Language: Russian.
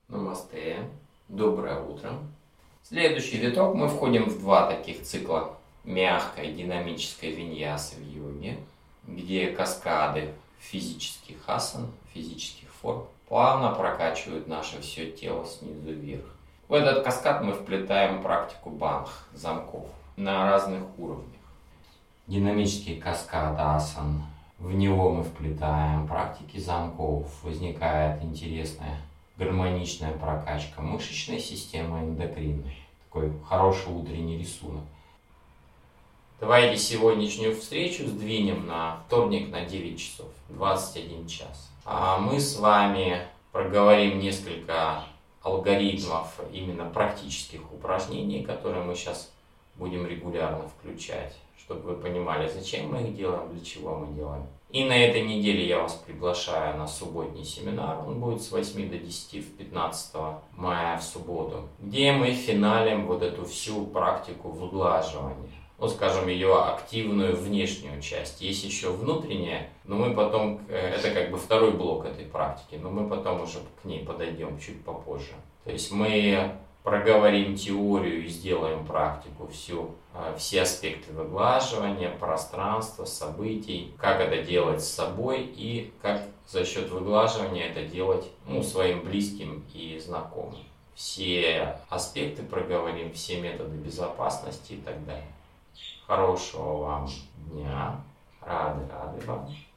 Намасте. Доброе утро. Следующий виток мы входим в два таких цикла мягкой динамической виньясы в йоге, где каскады физических асан, физических форм, плавно прокачивают наше все тело снизу вверх. В этот каскад мы вплетаем практику бандх, замков, на разных уровнях. Динамический каскад асан, в него мы вплетаем практики замков, возникает интересная гармоничная прокачка мышечной системы, эндокринной. Такой хороший утренний рисунок. Давайте сегодняшнюю встречу сдвинем на вторник на 9 часов, 21 час. А мы с вами проговорим несколько алгоритмов, именно практических упражнений, которые мы сейчас будем регулярно включать, чтобы вы понимали, зачем мы их делаем, для чего мы делаем. И на этой неделе я вас приглашаю на субботний семинар, он будет с 8 до 10 в 15 мая в субботу, где мы финалим вот эту всю практику выглаживания. Скажем, ее активную внешнюю часть. Есть еще внутренняя, но мы потом, это как бы второй блок этой практики, но мы потом уже к ней подойдем чуть попозже. То есть мы проговорим теорию и сделаем практику все аспекты выглаживания, пространства, событий, как это делать с собой и как за счет выглаживания это делать своим близким и знакомым. Все аспекты проговорим, все методы безопасности и так далее. Хорошего вам дня. Рады вам.